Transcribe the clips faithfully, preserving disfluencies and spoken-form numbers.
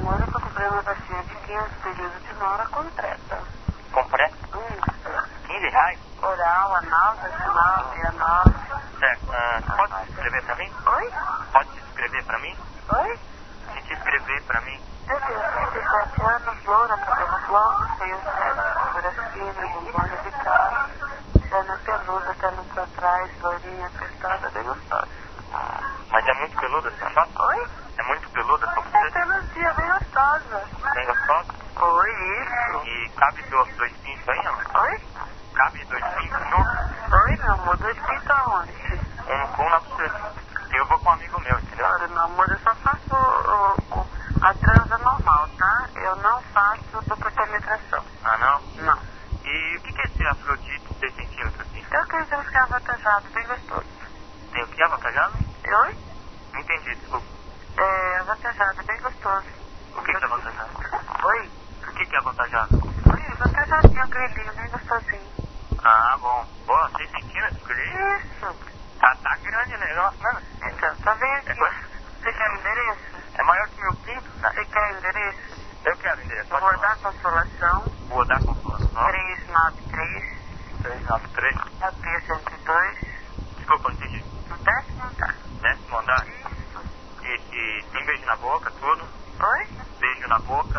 amor, eu tô comprando uma vacina de quinze períodos de Nora completa. Completa? Isso. quinze reais? Oral, anal, vaginal, bianal. Certo. Uh, pode se inscrever pra mim? Oi? Pode se inscrever pra mim? Oi? Se te inscrever pra mim? Eu tenho trinta e sete anos, loura, cabelos longos, tenho fibra fina, bombona de carro, perna peluda, até muito pra trás, loirinha, apertada, bem gostosa. Mas é muito peluda essa foto? Oi? É muito peluda pra É você? peludia, bem gostosa. Bem gostosa? Oi, isso. E cabe do- dois pintos aí, ó? Oi? Cabe dois pintos juntos? Oi, meu amor, dois pintos aonde? Um com na você. Eu vou com um amigo meu, entendeu? Olha, meu amor, eu só faço o, o, a transa normal, tá? Eu não faço dupla penetração. Ah, não? Não. E o que que é esse Afrodite seis centímetros assim? Eu quero dizer que é avantajado, bem gostoso. Tem o que avantajado? Oi? Não entendi, desculpa. É avantajado, bem gostoso. O que que é avantajado? Oi? O que que é avantajado? Oi, avantajadinho, um grelhinho, bem gostosinho. Ah, bom. Boa, seis centímetros, querido. Isso. Tá, tá grande o negócio, né? Então, tá vendo aqui? É coisa- Você quer o endereço? É maior que meu pinto, né? Você quer o endereço? Eu quero endereço. Eu vou dar consolação. Vou dar consolação. trezentos e noventa e três. três nove três. A P cento e dois. Desculpa, não entendi. No décimo andar. Décimo andar. Isso. E, e tem beijo na boca, tudo. Oi? Beijo na boca.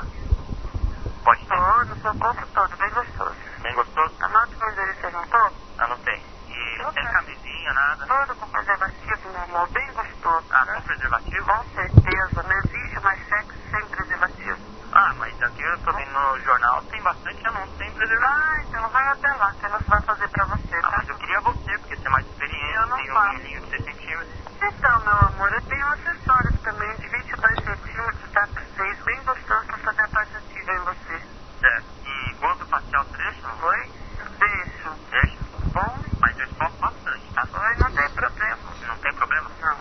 Pode ter. Tô no seu corpo todo, bem gostoso. Bem gostoso? Anota o endereço, você anotou? Ah, não tem. E Eu sem tenho. camisinha, nada. Todo com preservativo, meu amor, bem gostoso. Ah, né? com preservativo? Com certeza, não existe mais sexo sem preservativo. Ah, mas aqui eu tô vendo no jornal, tem bastante anúncio sem preservativo. Ah, então vai até lá, que ela vai fazer pra você, Ah, tá? mas eu queria você, porque você é mais experiente, Eu não tem um faço. menino de seis centímetros. Então, meu amor, eu tenho acessórios também de vinte e dois centímetros, tá? Por seis, bem gostoso pra fazer a parte antiga em você. Certo. E gosto facial trecho? Oi? Beijo. Trecho? Bom? Mas eu escopo bastante, tá? Oi, não tem problema. Não tem problema? Não.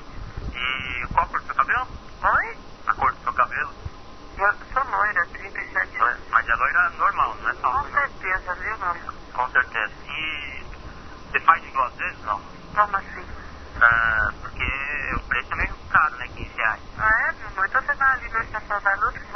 E qual a cor do seu cabelo? Oi? A cor do seu cabelo? Eu sou loira, trinta e sete anos. Mas é loira normal, não é só Com loira. certeza, viu, meu amor? Com certeza. E você faz em duas vezes, não? Como assim? Ah, porque o preço é meio caro, né? quinze reais. Ah, é, meu amor? Então você vai ali na Estação da Luz,